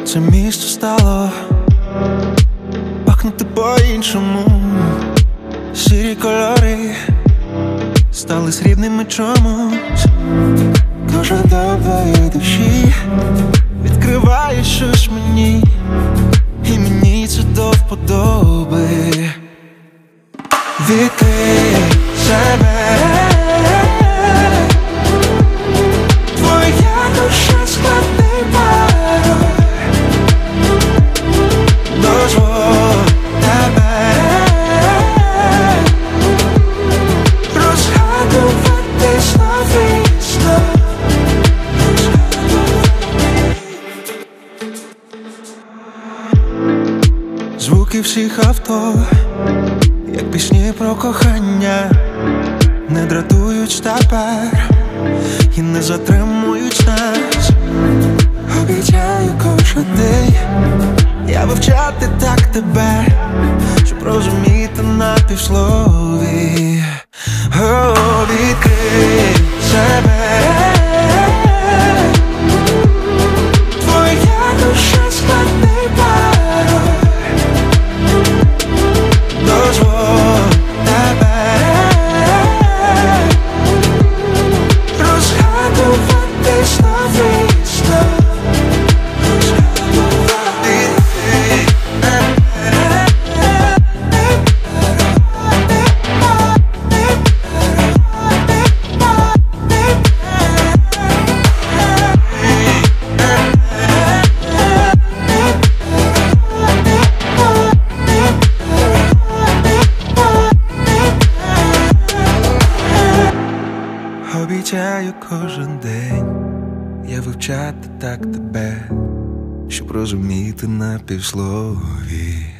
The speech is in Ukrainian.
Це місце стало пахнути по-іншому. Сірі кольори стали срібними чомусь. Кожен до твоєї душі відкриває щось мені, і мені це до вподоби. Відкрий себе, твоя душа складний пароль. Дозволь тебе розгадувати знов і знов. Звуки всіх авто, як пісні про кохання, не дратують тепер і не затримують нас. Обіцяю кожен день я вивчати так тебе, щоб розуміти на півслові. О, відкрий себе, твоя душа складний пароль. Дозволь тебе розгадувати знов і знов. Обіцяю кожен день я вивчати так тебе, щоб розуміти на півслові.